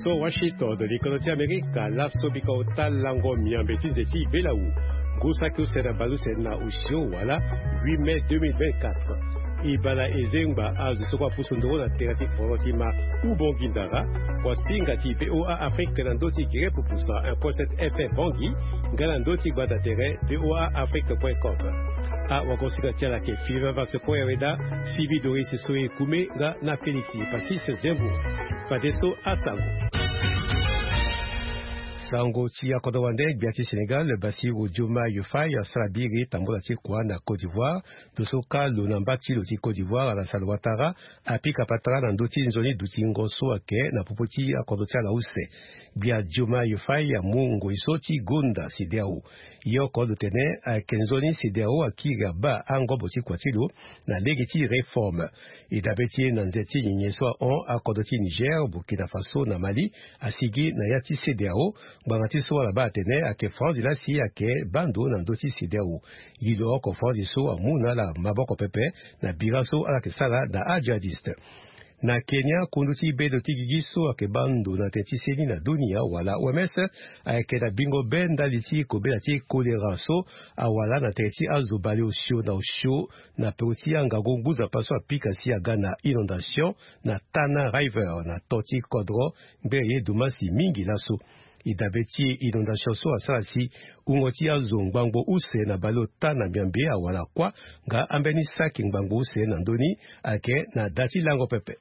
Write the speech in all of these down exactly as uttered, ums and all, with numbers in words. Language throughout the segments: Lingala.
so Washington de l'Économie américaine la sobika otalango miambeti nzeti belaou gusaki usera balusena usio wala huit mai deux mille vingt-quatre ibala ezengba azusokwa pusundoro na terati porotima ubongindara kwa singa ti P O A Afrique na ndoti kire pupusa un point sept F M Bangi ngala ndoti bada tere P O A Afrique point com a wakosika tiala ke fiva va se poyaweda sivi doris soe kume ga na Felixi Patrice Zembo Fadesto Asango Sango Tia Kodowande, Biati Sénégal, Bassirou Diouma Yufay, Salabiri, Tamboulati Kouana, Côte d'Ivoire, Dosoka, Lunambati, Loti Côte d'Ivoire, la Salwatara, Apika Patra, Nandoti Nzoni, Duti Ngoso, Ake, Napopoti, Akodotia Laouse, Bia Diouma Yufay, Mungo Isoti, Gunda, Sideao, Yoko de Tene, Kenzoni, Sideao, Akiga, Ba, Ango Boti Kwatilo, na Legiti Réforme, et d'Abeti, Nanzeti, Nieswa, On, Akodoti Niger, Burkina Faso, na Mali, Asigi, Nayati Sideao, Bangati so la ba tene ake France ila si ake bando na ndoti sideo yilo ko France so amuna la maboko pepe na biraso ala ke sala na ajadiste na Kenya kunduti bedo tigigiso ake bando na tetiseni na dunia wala O M S ake na bingo benda liti ko belati kolera so awala na teti azobali osio na osio na peuti anga gonguza paso apika si aga na inondation na Tana River na Toti Kodro mbeye dumasi mingi laso idabeti inondation so asasi ungoti azo ngbango use na balota na miambe awala kwa nga ambeni saki ngbango use na ndoni ake na dati lango pepe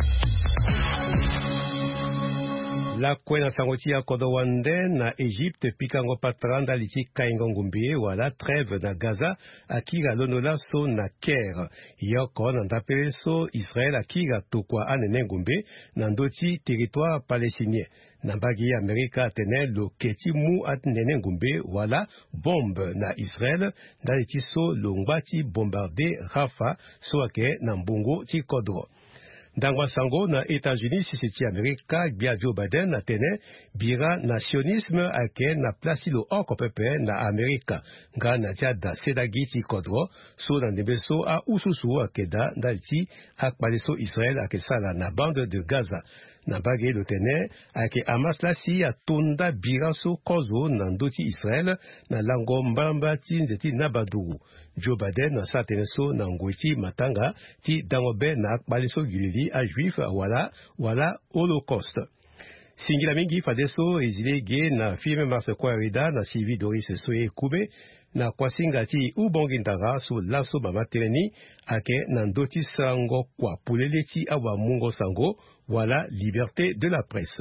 la kwena sangoti ya Kodowande na Egypte pikango patranda liti kaingo ngumbi wala trêve na Gaza akiga lonola so na Caire yoko na ndapele so Israël akiga tokwa anene ngumbi na ndoti territoire palestinien na mbagi ya Amerika tene lo keti mu atnene ngumbi wala bombe na Israël ndaliti so longwati bombarde Rafa so ake na mbungo ti Kodro Dangwa sango na États-Unis sisiti Amerika bia Joe Biden na tene bira nationisme ake na plasilo oko pepe na Amerika nga na jada sedagiti kodro so na nebeso a ususu ake da ndaliti akpaleso Israël ake sala na bande de Gaza na bage lo tene ake Hamas la si ya tonda bira so kozo na ndoti Israël na lango mbamba ti nzeti na badugu Joe Biden na sa tene so na ngwiti matanga ti dangobe na akpaleso gilili a juif wala wala holocaust singila mingi fadeso ezilege na firme marse kwa rida na sivi doris soye kube na kwasinga ti ubongindara so laso bamatereni ake na ndoti sango kwa pulele ti awa mungo sango wala liberté de la presse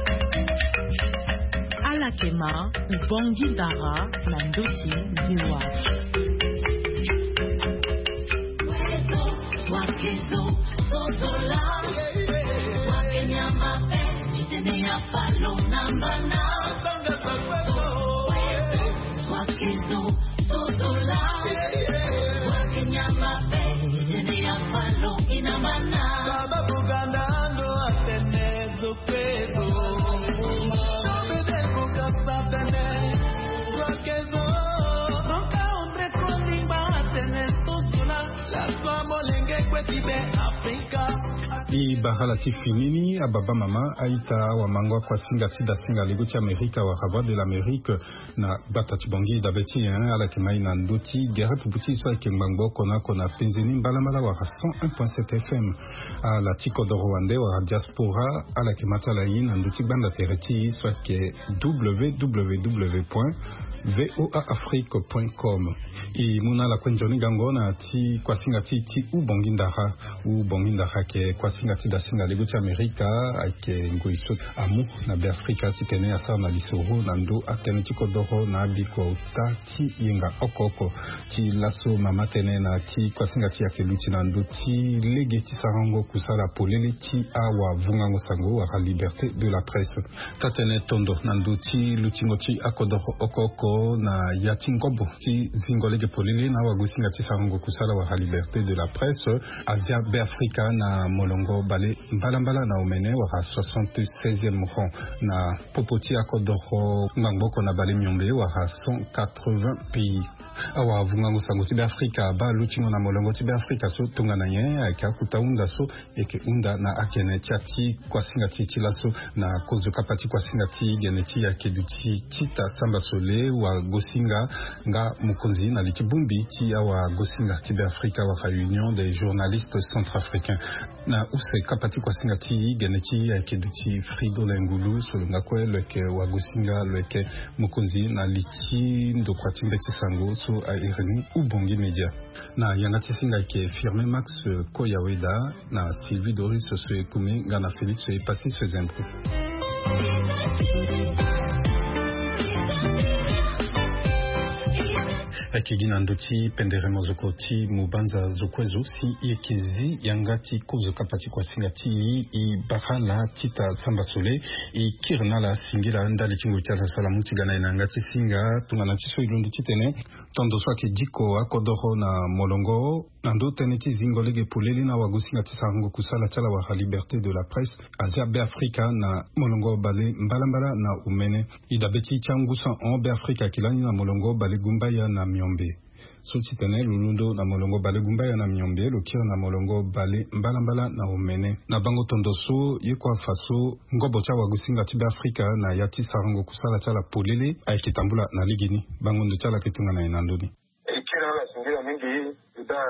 alakema ubongindara na ndoti diwa wakezo sotola wakenya mape jitene afalo nambana wakezo sotola wakenya mape jitene afalo inambana baba buganda ndo atenezo pedo sobede bugasta tene wakezo ronka ombre konimba atenezo sola la somo lenge kwetibe Afrika I bahala tifinini ababa mama aita wa mangwa kwa singa tida singa lego ti Amerika wa rava de l'Amérique na bata tibongi da beti hein ala kemai na ndoti gere puputi so kembango kona kona penzeni mbalamala wa cent un point sept F M ala tiko do Rwanda wa diaspora ala kemata la yin ndoti banda tereti so ke w w w point voa afrique point com i muna la kwenjoni gangona ti kwa singa ti ti u bongindara u bongindara ke kwa singa ti da singa lego ti Amerika ake ngoiso amu na be Afrika ti tene asa na lisoro na ndo atene ti kodoro na biko ta ti yenga okoko ti laso mama tene na ti kwa singa ti ake luti na ndo ti lege ti sarango kusala polele ti awa vungango sango wa liberté de la presse ta tene tondo na ndo ti lutingo ti akodoro okoko na yatingobo ti zingolege polele na wagusinga ti sarango kusala wa liberté de la presse adia be Afrika na molongo bale mbala mbala na omene wa soixante-seizième rang na popoti akodoro ngamboko na bale myombe wa cent quatre-vingts pays awa vungango sango tibe Afrika ba luchingo na molongo tibe Afrika so tunga na nye aka kutaunda so eke unda na akene chati kwa singa titi laso na kozo kapati kwa singa ti geneti ya keduti chita samba sole wa gosinga nga mukonzi na likibumbi ti awa gosinga tibe Afrika wa Union des journalistes centrafricains na use kapati kwa singa ti geneti ya keduti Frido Lengulu so nga kwe leke wa gosinga leke mukonzi na liti ndo kwa timbe tisango so a ireni ubongi media na yangati singa ke firme Max Koyaweda na Sylvie Doris se kume ngana Félix e passé ce zembro akigina ndoti penderemo zokoti mubanza zokwezo si ekezi yangati kozo kapati kwa singati i bakala tita samba sole i kirna la singira ndali kingo tya sala mutigana inangati singa tungana tiso ilundi titene tondo swaki diko akodoro na molongo nando teneti zingolege puleli na wagusinga tisango kusala tala wa liberté de la presse azia be Afrika na molongo bale mbalambala na umene idabeti changusa on be Afrika kilani na molongo bale gumbaya na miombe soti tene lulundo na molongo bale gumbaya na miombe lokira na molongo bale mbalambala na umene na bango tondoso yekwa faso ngobo cha wagusinga tibe Afrika na yati sarango kusala tala puleli aikitambula na ligini bango ndo tala kitunga na inandoni ikira la singira mingi ida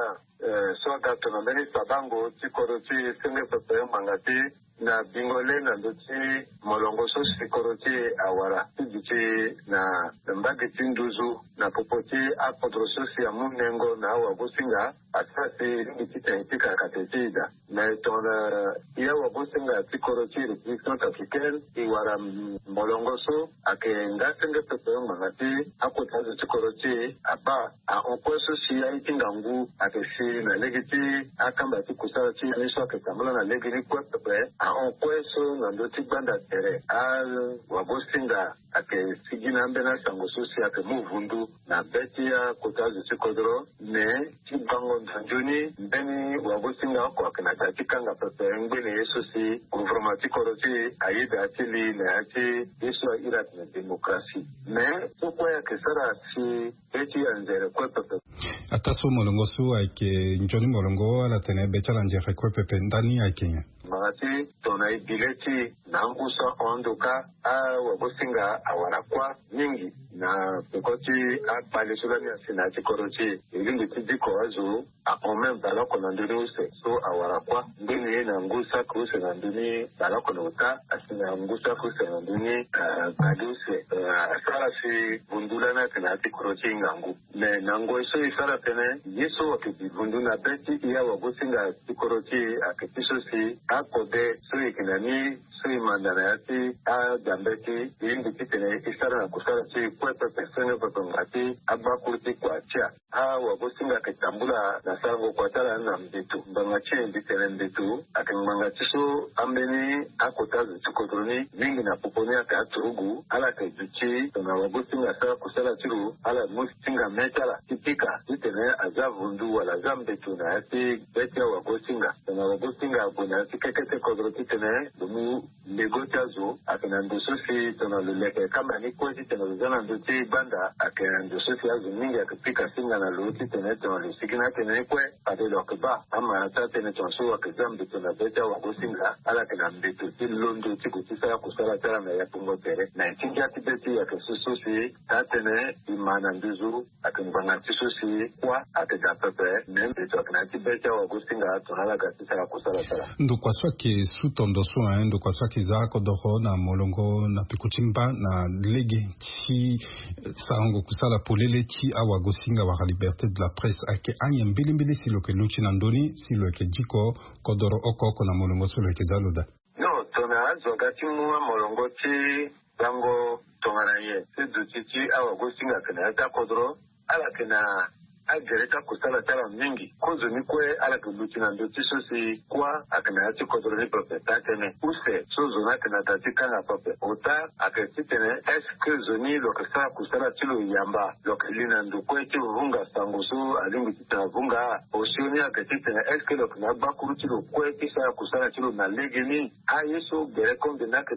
soda tonomeni sabango tikoroti senge pepe mangati na bingole na ndoti molongo so sikoroti awara tibiti na mbage tinduzu na popoti apodroso si amunengo na wagosinga asasi ndikita itika katetida na tona ya wagosinga tikoroti republique africaine iwara molongo so ake ngasenge pepe mangati akotazo tikoroti aba a onkoso si ya itingangu ake si na legiti akamba tikusara ti niso ake tamula na legiti kwa pepe on kweso na ndoti banda tere al wagosinga ake sigina mbena sango sosi ake muvundu na beti ya kotazi chikodro ne chibango ndanjuni mbeni wagosinga wako ake na tatikanga pepe mbeni yeso si gouvernement koroti ayida atili na ati yeso irat na demokrasi ne sokwa ya kesara si beti ya nzere kwe pepe ataso molongo su ake njoni molongo ala tene beti ala nzere kwe pepe ndani ake magati tona ibileti na ngusa ondoka a wagosinga awarakwa mingi na pekoti a pale sulani asina tikoroti ilingi tidiko wazu a omen balako na nduni use so awarakwa nduni na ngusa kuse na nduni balako na uta asina ngusa kuse na nduni kaduse asara si bundula na tina tikoroti ngangu me nango iso isara tene yeso wakibundu na beti iya wagosinga tikoroti akitiso si akode so ikinani so imandana yati a dambeti ilingi titene isara na kusara si kwepe pesene kwepe ngati abakurti kwa chia a wagosinga kitambula na sango kwa tala na mbitu mbangachi mbitene mbitu akimbangachi so ambeni akotazi tukodroni mingi na poponi ake aturugu ala ke duchi na wagosinga sa kusala tiru ala mustinga metala tipika titene azavundu wala zambetu na yati beti ya wagosinga na wagosinga abuna yati kekete kodro titene dumu negota zo akina ndosofi tona luleke kama ni kwezi tena luzana ndote banda akina ndosofi azu mingi akipika singa na luti tena tona lusikina tena kwe ade lokba ama ata tena tonso akizambi tona beta wagosinga ala kina mbitu ti londo ti kutisa ya kusala tala na ya pungo tere na itinja tibeti ya kesusofi tatene imana nduzu akimbanga tisosi kwa akida pepe nembetu akina tibeti ya wagosinga tona la gatisa ya kusala tala ndo kwa swa ke su tondoso ndo kwa swa kizako doho na molongo na pikuchimba na lege ti sango kusala polele ti awa gosinga wa liberté de la presse ake anye mbili mbili silo ke luchi na ndoni silo ke jiko kodoro oko na molongo silo ke zaloda no tona azo gati muwa molongo ti dango tongana ye se duti ti awa gosinga kena yata kodoro ala kena agereka kusala tala mingi kozo nikwe ala kuluchi na ndoti sosi kwa akana yati kodoro ni prope tatene use sozo na kena tatika na prope ota akesitene eske zoni lokasa kusala tilo yamba lokalina ndukwe ti vunga sangusu alingi tita vunga osioni akesitene eske lokana bakuru tilo kwe ti sa kusala tilo na legeni a yeso gerekonde nakeda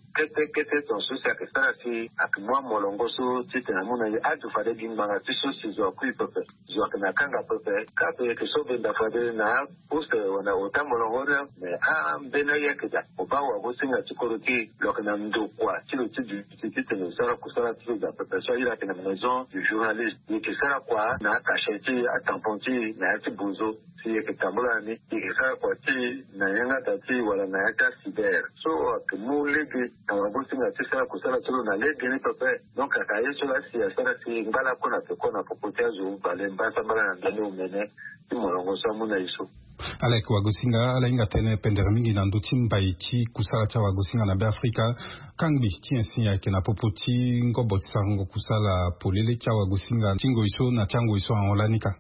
kete kete ton so sa ke sara si ak mwa molongo so tite na muna ya adu fade gimbanga tiso si zo kui pepe zo kana kanga pepe ka pe ke so benda fade na poste wana ota molongo me a bena ya kida obawa go singa chikoroti lokana ndo kwa chilo tidi tite no sara kusara tilo da pepe so ira kana maison du journaliste ni ke sara kwa na kasheti atamponti na ati buzo si ke tambula ni ke sara kwa ti na yanga tati wala na yaka siber so ke mu lege na go singa sara kusara tilo na lege ni pepe donc akaye so la si sara si ngala kona te kona popotea zo bale mbasa bala na ndani umene ti molongo so muna iso Alek wagosinga ala inga tene pendera mingi na nduti mbaichi kusala cha wagosinga na be Afrika kangbi ti ensi ya ke na popoti ngobo tsango kusala polele cha wagosinga tingo iso na chango iso anolanika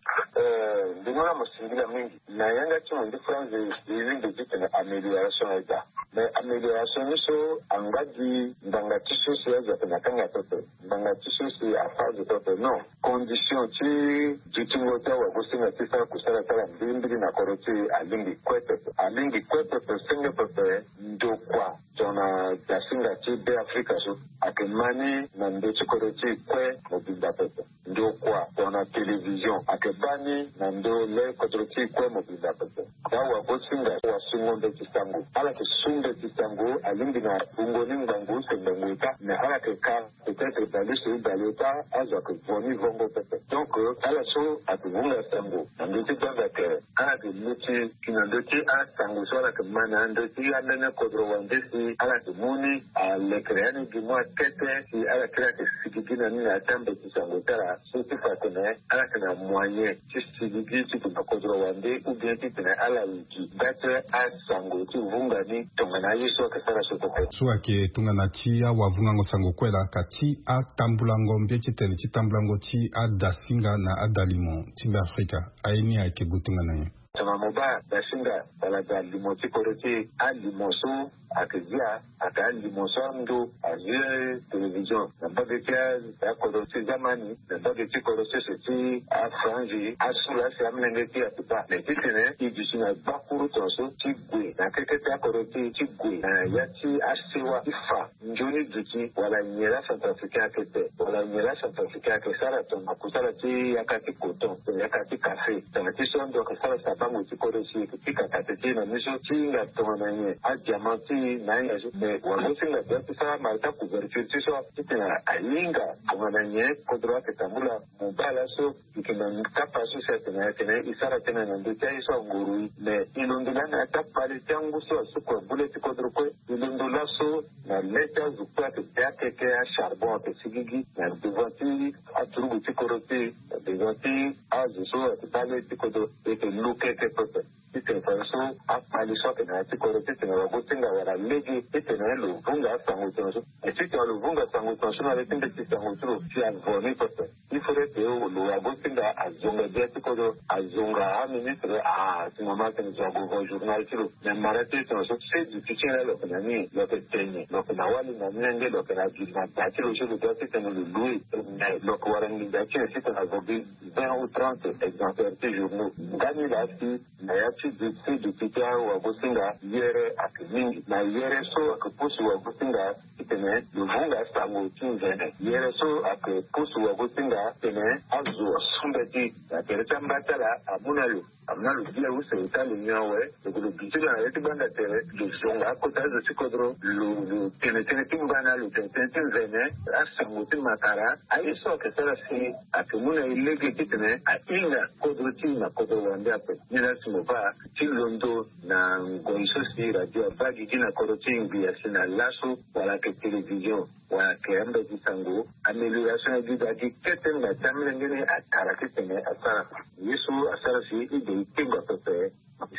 eh ndingola mosingila mingi na yanga ti on difference is de dit na amélioration eza mais amélioration iso angadi ndanga ti so se ya na kanga toto ndanga ti so se a phase toto non condition ti jitingo ta wagosinga ti sa kusala tala mbimbi na koroti alingi kwepe alingi kwepe senge pepe ndo kwa tona dasinga ti be Afrika so akemani na ndo ti koroti kwe mobimba pepe ndo kwa tona television akebani na ndo le koroti kwe mobimba pepe dawa bosinga wa sungonde ti sango ala ke sunde ti sango alingi na ungoni ngangu sende mwita me ala ke ka peut-être dans le sud dans l'état azo ke voni vongo pepe donc ala so atunga sango ndo ti danga ke ala ke muti kinandoti a sango so ala ke mana ndoti amene kodro wandesi ala ke muni a le kreani di mwa tete si ala krea ke sigigina ni na tambe ti sango tara so ti fatene ala ke na moyen ti sigigi ti kuna kodro wande ou bien ti tene ala wiki date a sango ti vunga ni tongana yeso ke sara so toko so ake tungana ti a wavunga ngo sango kwela ka ti a tambulango mbie ti tene ti tambulango ti a dasinga na a dalimo ti be Afrika aini ake gutungana ye tama moba dasinga bala da limoti koroti a limoso akizia aka limoso ndo azie television na bagetia ya koroti zamani na bageti koroti seti a franji a sula si amnenge ti atupa me titene idisina bakuru tonso ti gwe na kekete a koroti ti gwe na ya ti asewa ifa njoni duti wala nyela Centrafricain akete wala nyela Centrafricain ake sara tona kusala ti yakati koton yakati kafe tana ti sondo kasala sabango ti koroti ti kakateti na miso ti nga tona nye a diamanti na ya me wano singa dati sa malta couverture ti so titena ayinga tona nye kodro ke tambula mobala so ikina kapa so setena tena isara tena na ndo ti so nguru me ilondula na tapali tangu so so ko bullet kodro ko ilondula so na leta zukwa ke take ke a charbon ke sigigi na devant a turugu ti koroti devant a so ti pale ti kodro e ke luke ke pepe ite fanso a pali so ke na ti koroti tena wago tinga wala legi ite na lo vunga sango tonso e ti to lo vunga sango tonso na le tinde ti sango tro ti avoni pepe ifore te o lo wago tinga azonga de ti kodro azonga a ministre a ti mama ke zo go journal tro na marate tonso se di ti chena lo na ni lo ke tenye lo ke na wali na nenge lo ke na gi na ta ti lo so do ti tena lo lui lo ko wala ni da ti ti tena go bi vingt ou trente exemplaires ti journaux ngani la si na ya ti di ti di ti wa go singa yere ak mingi na yere so ak pusu wa go singa tene lo vunga sango ti vene yere so ak pusu wa go singa tene azu sumbe ti na tere tambatala amunalo amnalo dia usa itali nyawe lo bijira ya ti banda tere lo zonga ko ta zo sikodro lo lo tene tene ti bana lo tene tene vene asango ti makara ai so ke sara si ak muna ilege ti tene a inga kodro ti na kodro wande ape ni la simo ba ti londo na ngoiso si radio bagi gina koroti mbia sina laso wala ke television wala ke ambe ti sango amélioration du dadi keten na tamle ngene atara ketene asara yesu asara si ide itinga pepe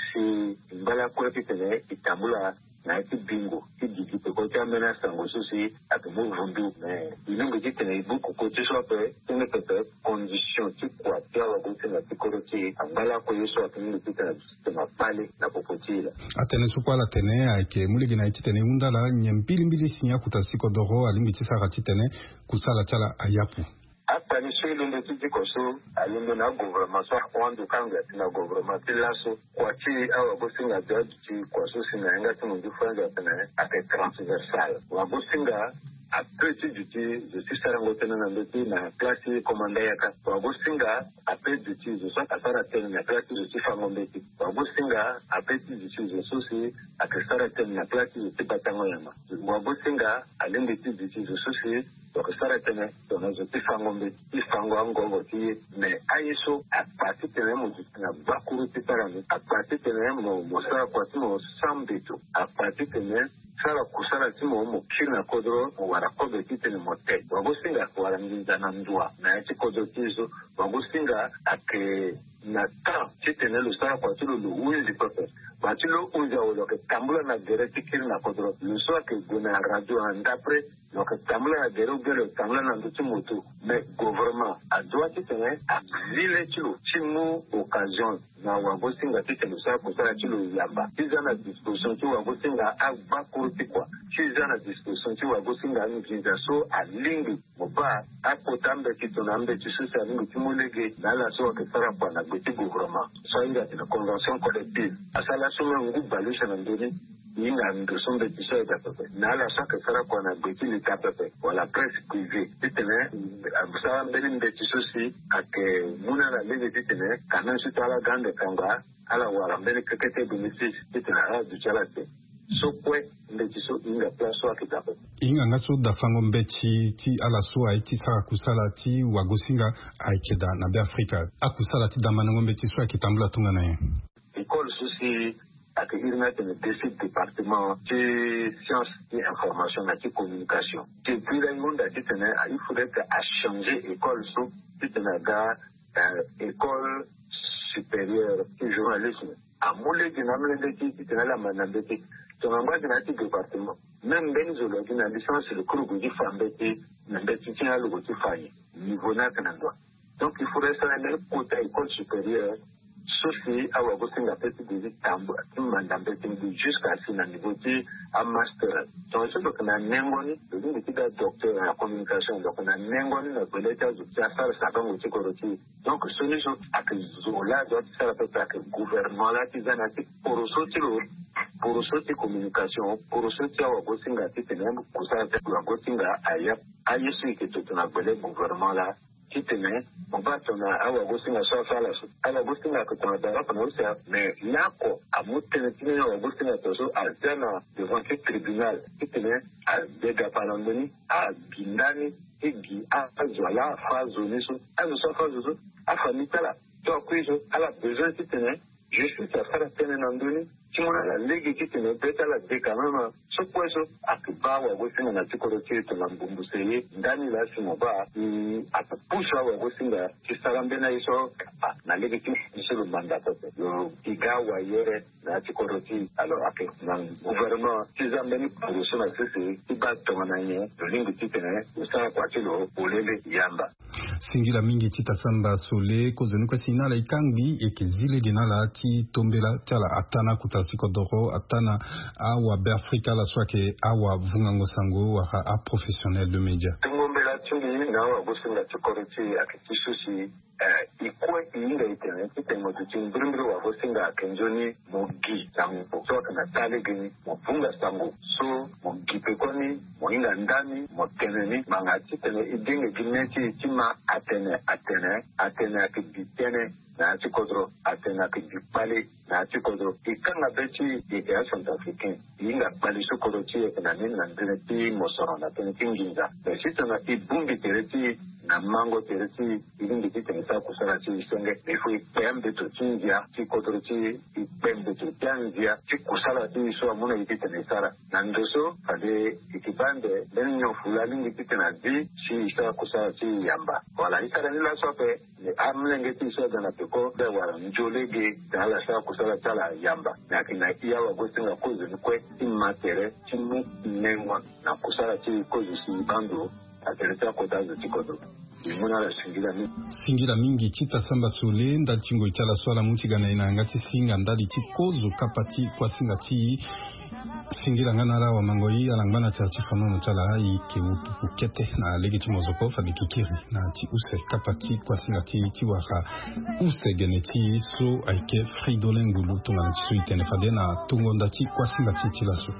si mbala ko ketene itambula na ti bingo ti digi pe ko ta mena sango so si ak mo vundu mais ilungu ti tene buku ko ti so pe tene pepe condition ti kwa ti wa ko tene ti koroti ambala ko yesu atini ti tene sistema pale na popotila atene sukwala tene ake muligi na ti tene undala nyembili mbili sinya kutasiko doro alingi ti sara ti tene kusala chala ayapu apani so ilunde titi koso alunde na gouvernement so wando kanga na gouvernement tilaso kwa chi awa bosinga jaji kwa so singa nga timu ndifanga tena ate transversal wa bosinga a petit duty je suis sarango tena na ndoti na classe commandant yaka wa bosinga a petit duty je suis asara tena na classe je suis fangombeti wa bosinga a petit duty je suis akasara tena na classe je suis batango yama wa bosinga alende petit duty je suis donc ça tene donc je suis fangombe ifango ango ti mais ayiso a partir tene mo na bakuru ti parami a partir tene mo mo sa kwa ti mo sambeto a partir tene sala kusala ti mo mo kina kodro wara kodo ti tene mo te wago singa wara nginza na ndwa na ti kodo tizo wago singa ake na ta ti tene lo sala kwa ti lo uzi pepe ba ti lo uzi o ke tambula na direct kiri na kodro lo so ke gona radio andapre donc tambula na gero gero tambula na nduti moto mais gouvernement a droit ti tene a vile ti lo ti mu occasion na wago singa ti tene sa kusala ti lo yamba ti na disposition ti wago singa a bakuru ti kwa ti na disposition ti wago singa nginza so a lingi mo ba a potambe ti to na mbe ti so sa lingi ti molege na la so ke sara kwa na gbe ti gouvernement so inga ti na convention collective asala so ngu balusha na ndoni inga ndosombe de tisho da pepe na la so ke sara kwa na gbe ti li ka pepe wala presse privée ti tene abusara mbele mbe ti so si ake muna la lege ti tene kana su tala gande kanga ala wala mbele kekete bénéfice ti tene ala du chala te so kwe mbe ti so inga place wa kita pepe inga ngaso da fango mbe ti ti ala so ai ti sara kusala ti wagosinga ai keda na be Afrika akusala ti damana mbe ti so akitambula tunga na ye école souci ake irna tene décide département ti sciences et information et communication ti pira ngunda ti tene il faudrait que a changer école so ti tene ga école supérieure de journalisme a moule dinamle ti ti tene la manambe ti tonga dina ti département même benzo qui na licence le cours de fambeti na beti ti alu ti fayi niveau na kanandwa donc il faudrait ça une côté école supérieure souci à wagosinga petit de tambo mandambe tingi jusqu'à ce niveau ti a master donc ce que na nengoni de ti da docteur en communication donc na nengoni na beleta du ti asara sabango ti koroti donc solution ak zola doit faire peut-être que gouvernement là ti zana ti pour sortir pour sortir communication pour sortir wagosinga ti tenem kusala ti wagosinga aya ayesu ki to na bele gouvernement là qui tenait, on va tourner à Augustin à Sofala, à Augustin à Cotonadara, mais là, à Moutenetine, à Augustin à Toso, à Zena, devant le tribunal, qui tenait à Degapalandoni, à Guindani, et Guy, à Zola, à Zoniso, à Zosafazo, à Famitala, donc, à la besoin qui tenait, je suis à faire la Tenenandoni, qui m'a la ligue qui tenait, peut-être la décamama, ce point, à Kuba, à Augustin à Tikoroti, à Lambumbuseyi, Dani la Simoba, et à Pusha, à Augustin, qui s'arambena iso, na ligue qui se le mandat, le Igawa Yere, à Tikoroti, alors, à le gouvernement, qui s'amène pour le son à ceci, qui bat ton année, le ligue qui tenait, le sang à Quatilo, pour les Yamba. Singila mingi tita samba sole kozonu kwa sinala ikangi ekizile genala ti tombela tala atana kutasiko doro atana awa be Afrika la swake awa vungango sango wa a professionnel de média ngombela tuni na wa bosinga tukoriti akitisusi eh ikwe inga itene kitengo tuchimbrimbre wa bosinga akenjoni mogi sango so kana tale gini mofunga sango so mogi pekoni moinga ndani moteneni mangati tene idinge gineti tima atene atene atene akibitene na chikodro atene akibipale na chikodro ikanga beti ike centrafricain inga bali sokoroti na nini na ndene mosoro na tene kinginza besito na ibumbi tereti na mango tereti ilingi tene sa kusala chi isenge ifo ipembe to chinjia chikodro chi ipembe to chanjia chikusala chi so amuna itene sara na ndoso ade ikibande benyo fulani tena di chi isa kusala chi yamba wala isara nila sope ni amlenge ti so dana peko de wala njolege dala sa kusala chala yamba na kina iya wa gosinga kozo nkwe immatere chimu nengwa na kusala chi kozo si bando atereta kotazo chikodo imuna la singira mingi singira mingi chita samba sole ndatingo itala swala mutigana ina ngati singa ndali chikozo kapati kwa singa ti Singila ngana wa mangoi alangana tati fono chala i ke upukete na legiti mozoko fadi kikiri na ti use kapati kwa singa ti ti waka use geneti so aike Fridolin Ngulu tunga na tisu itene fade na tungonda ti kwa singa ti tilaso.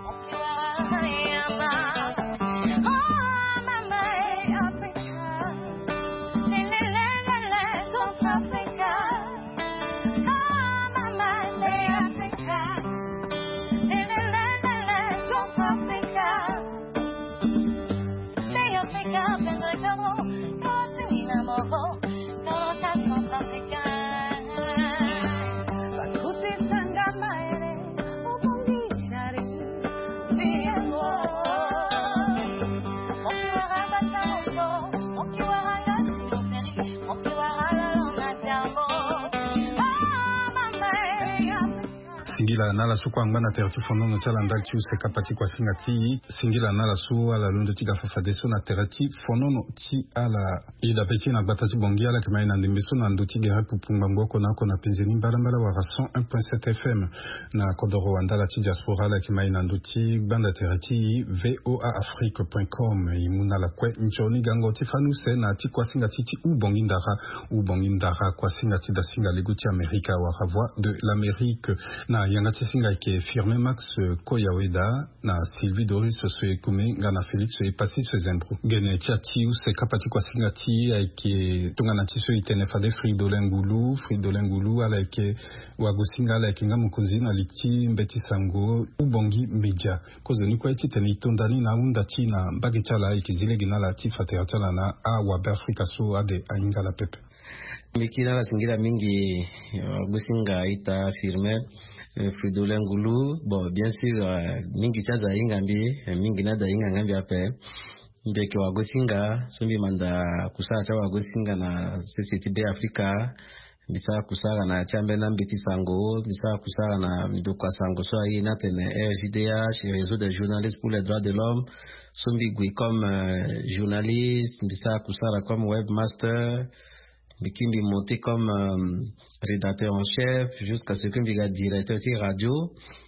Singila nala su kwa ngana terati fono no chala ndal ti use kapati kwa singa ti singila nala su ala londo ti ga fafade so na terati fono no ti ala ida peti na batati bongi ala kama ina ndimbeso na ndo ti ga pupumba ngoko na ko na penzeni mbala mbala wa cent un virgule sept F M na kodoro wandala ti diaspora ala kama ina ndo ti banda terati voa afrique point com imuna la kwe nchoni gango ti fanuse na ti kwa singa ti ti u bongi ndara u bongi ndara kwa singa ti da singa lego ti Amerika wa voix de l'Amérique na yanga tisinga ke firme Max Koyaweda na Sylvie Doris Soekume ngana Felix Epasi Sezembro gene chati se kapati kwa singa ti ke tungana tiso itene fade Fridolin Ngulu Fridolin Ngulu ala ke wagosinga ala ke ngamu kunzi na liti mbeti sango ubongi media kozo ni kwa eti tene tondani na unda ti na mbage chala ikizile gina la ti fatera chala na a wa Afrika so ade ainga la pepe mikina la singira mingi wagosinga ita firme Fridolin Ngulu, bon, bien sûr, mingi chaza ingambi, mingi nada ingambi ape, mbeke wagosinga, sumbi manda kusara cha wagosinga na C C T B Afrika, bisa kusara na chambe na mbiti sango, bisa kusara na midokwa sango, so ayi natene R J D H, réseau des journalistes pour les droits de l'homme, sumbi gui comme euh, journaliste, bisa kusara comme webmaster, Bikimbi monté comme euh, rédacteur en chef jusqu'à ce que Biga directeur de radio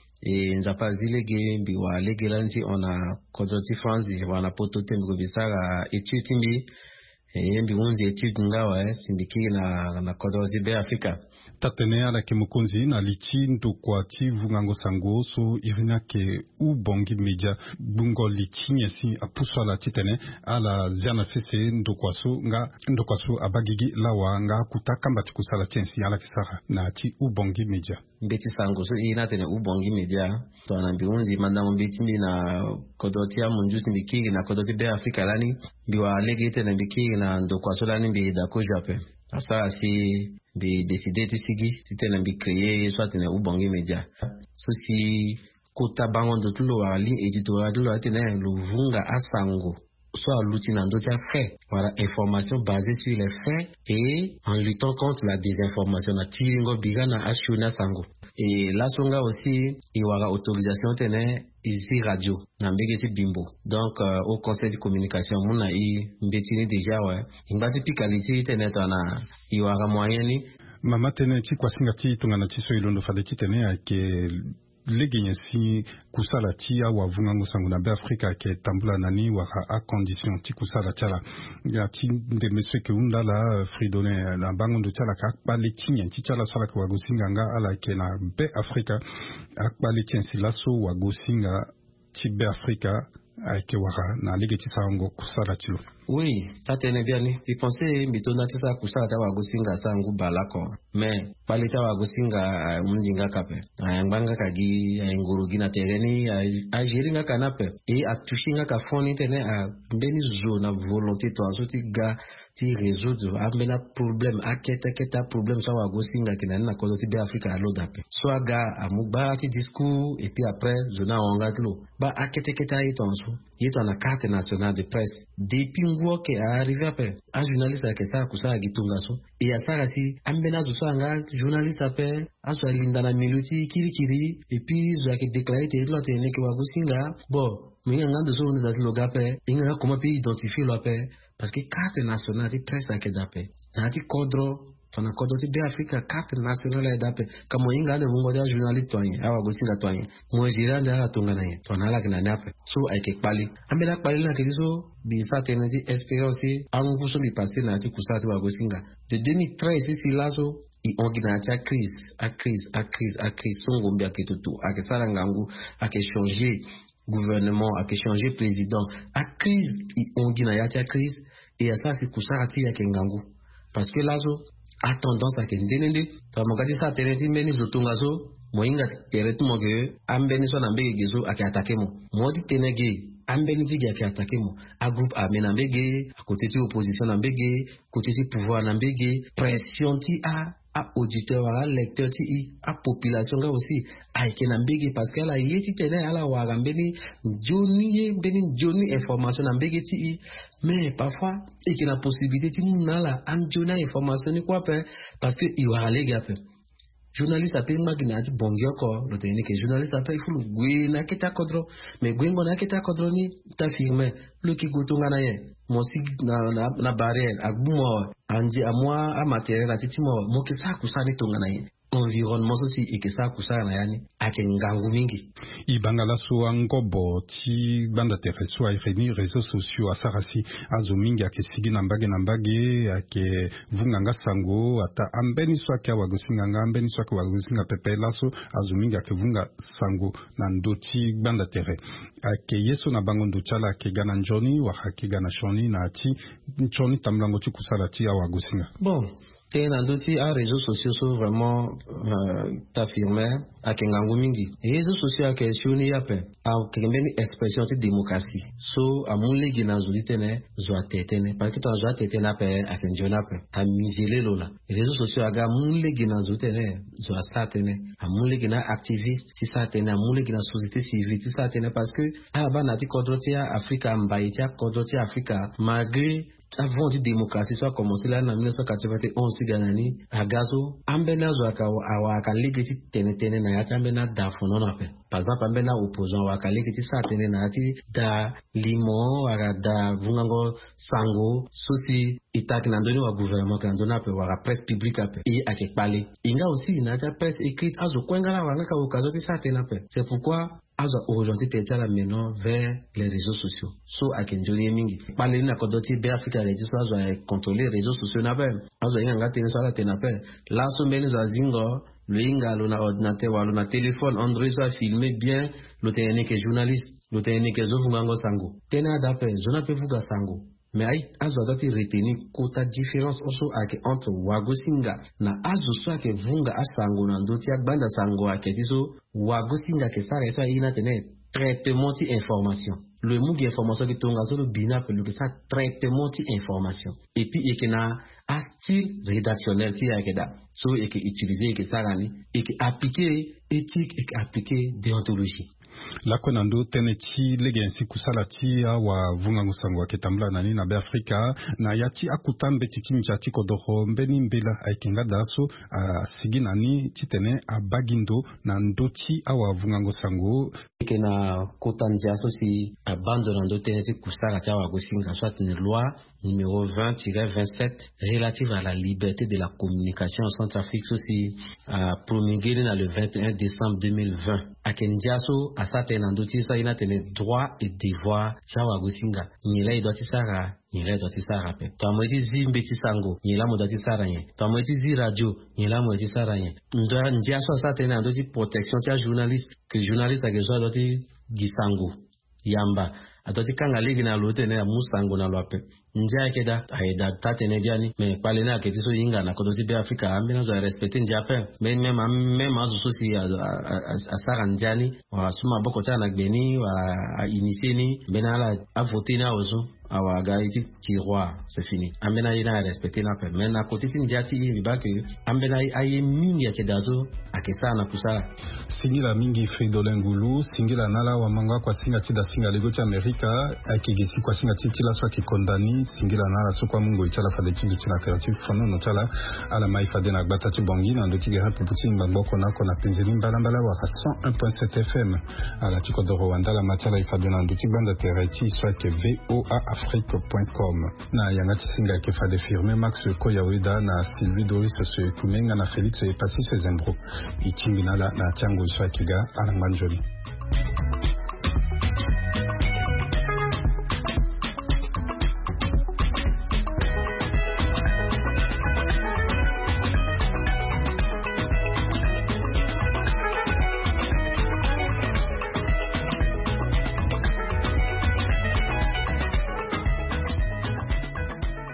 et nous a pas délégué Biwa légalanti on a contrôlé France on a pototé Mbisara étude timbi et Mbi onze étude ngawa simbiki na na contrôlé be Afrika tatene ala ke mukonzi na lichi ndo kwa ti vungango sango so irina ke u bongi media bungo lichi nyesi apuswa la titene ala ziana sese ndo kwa so nga ndo kwa so abagigi lawa nga kutaka mbati kusala chensi ala kisara na ti u bongi media mbeti sango so ina tene u bongi media to anambi unzi manda mbeti mbi na kodoti ya munjusi mbiki na kodoti be Afrika lani biwa lege tene mbiki na ndo kwa so lani mbi da ko jape asa si bi décider de sigi c'était na bi créer soit na ubongi media so si kota bango de tout le wali éditorial de la tene le vunga asango soit l'outil na ndo tia fait voilà information basée sur les faits et en luttant contre la désinformation na tiringo bigana ashuna sango et là songa aussi il y aura autorisation tene ici radio na mbegeti bimbo donc euh, au conseil de communication mona i mbetini déjà ouais imbati pikaliti tene tana il y aura moyen ni mama tene ti kwa singa ti tungana ti so ilondo fade ti tene ke legenye si kusala ti awa vungango sango na be Afrika ke tambula nani waka a condition ti kusala chala ya ti de meswe ke undala Fridolin na bango ndo chala ka akpali tinye ti chala sala ke wagosinga nga ala ke na be Afrika akpali tiensi laso wagosinga ti be Afrika ake waka na legeti sango kusala tilo. Oui, ça tenait bien. Il pensait mitona tisa kusala ta wagosinga sangu balako. Mais pali ta wagosinga mundinga kape. Ayanganga kagi aynguru na tereni ajiringa kanape. Et a touchinga ka foni tene a mbeni zona volonté to azoti ga ti résoudre amena problème aketa keta problème sa wagosinga kinana kozo ti be Afrika alodape. So aga amuba ti discours et puis après zona ongatlo. Ba akete keta itonso. Yito na carte nationale de presse. Depuis nguo ke arrivé après. Un journaliste ke sa kusa gitunga so. Et ya sara si ambena zo sanga journaliste après aso linda na minuti kiri kiri et puis zo ke déclarer te lo te ne ke wagosinga. Bon, mais ngando so on dat lo gape, inga comment puis identifier lo après parce que carte nationale de presse ke dape. Na ti kodro tona kodoti be Africa carte nationale dape kamo inga de mungo da journaliste toanye awa gosinga toanye mo jira nda tongana ye tona la kina nape so ayke pali ambela pali na kizo bi sa tenati espérance angu so bi passer na ti kusati wa gosinga de deux mille treize ici là so i onginati a crise a crise a crise a crise songombi aketutu akesala ngangu ake changer gouvernement ake changer président a crise i onginati a crise et ça c'est kusati ya kengangu parce que là so a tendance à kendenende to magadi sa teneti meni zotunga so moinga teretu moge ambeni so na mbege gezo ake attaquer mo modi tenege ambeni tigi ake attaquer mo a groupe armé na mbege a côté ti opposition na mbege côté ti pouvoir na mbege pression ti a a auditeur wala lecteur ti i a population ga aussi a ke na mbege parce que la yeti tene ala wa mbeni joni ye mbeni joni information na mbege ti i mais parfois et que la possibilité ti munala an jona information ni quoi parce que i wa lega pe journaliste appelle magina ti bongio ko lo tene ke journaliste appelle fulu gwe na kita kodro mais gwe ngona kita kodro ni ta firme le ki gotonga na ye mo si na na, na barrière agbumo anje amwa a matériel atiti mo mo ke sa kusani tonga na ye environnement aussi et que ça kusana na yani ake ngangu mingi ibangala so angobo ti banda tereso ireni réseaux sociaux asarasi azomingi ake sigi na mbage na mbage ake vunganga sango ata ambeni so ake wagosinga nga ambeni so ake wagosinga pepe laso azomingi ake vunga sango na ndoti banda tere ake yeso na bango ndochala ake gana njoni wa ake gana shoni na ati njoni tamlango ti kusala ti awagosinga bon te na ndoti a réseaux sociaux so vraiment euh, t'affirmer a kengangu mingi réseaux sociaux a questioni yape a kembeni expression ti démocratie so a mulegi na zulitene zo atetene parce que to zo atetene ape a kenjona pe a mizele lola réseaux sociaux aga mulegi na zulitene zo asatene a mulegi na activiste ti satene a mulegi na société civile ti satene parce que a ba na ti kodroti a Africa mbai ti kodroti Africa malgré avant di démocratie soit commencé là en mille neuf cent quatre-vingt-onze ganani agazo ambena zo aka awa aka ligeti tene tene na yata ambena da fono na pe par exemple ambena opposant wa aka ligeti sa tene na ati da limon aka da vungango sango sosi itaki na ndoni wa gouvernement kan ndona pe wa presse publique pe et ake pale inga aussi na ta presse écrite azo kwengala wanga ka okazo ti sa tene pe c'est pourquoi azo aujourd'hui tetala maintenant vers les réseaux sociaux so akenjoni mingi pale na kodoti be Africa register azo contrôler les réseaux sociaux na ben azo inga ngati so ala tena pe la so mbeni zo zingo le inga lo na ordinateur wa lo na téléphone Android so filmer bien lo tene ke journaliste lo tene ke zo fungango sango tena da pe zona pe fuga sango mais ay azo adati retenir quota différence also ake entre wagosinga na azo so ake vunga asango na ndoti agbanda sango ake diso wagosinga ke sara so ina tene traitement ti information le mugi information ki tonga so le bina pe le que ça traitement ti information et puis eke na a style rédactionnel ti ake da so eke utiliser eke sara ni eke appliquer éthique eke appliquer déontologie la konando teneti legensi kusala ti awa vungango sango aketambla nani na be Afrika na yati akutambe titi mchati kodoro mbeni mbela aikinga daso a sigi nani titene abagindo na ndoti awa vungango sango ke na kotandia so si abando na ndoti teneti kusala ti awa gosinga soit une loi numéro vingt tiret vingt-sept relative à la liberté de la communication en Centrafrique aussi a promulgué dans le vingt et un décembre deux mille vingt akendia so asate na ndoti so ina tene droit et devoir chawa gosinga nyela idoti sara nyela idoti sara pe to amweti zimbe ti sango nyela modoti sara nye to amweti zi radio nyela modoti sara nye ndo ndia so asate na ndoti protection ti journaliste que journaliste agezo adoti gisango yamba adoti kanga ligi na lote na musango na lwape njia keda aida tatene biani me pale na keti so inga na kodoti be Afrika amena zo respecter njia pe me même même azo so si asara njani wa suma boko tana gbeni wa initier ni benala a voter na ozo awa gaiti tiroir c'est fini amena ina respecter na pe mais na koti ti njia ti ni ba ke amena aye mingi ya kedazo akesa na kusala singila mingi Fridolin Ngulu singila nala wa manga kwa singa ti da singa lego ti Amerika Amerika akigisi kwa singa titila swa kikondani singila na la sokwa mungu ichala fade chidu chila kreatif fono no chala ala maifade na gbata chibongi na ndo tige hapu puti mbamboko nako na penzeli mbala mbala wa cent un point sept F M ala chiko do Rwanda la matala ifade na ndo chibanda tereti swa ke v o a afrique point com na yangati singa ke fade firme Max Koyaweda na Sylvie Doris se kumenga na Felix e Passis Zembro ichimbi na la na chango swa kiga ala manjoli.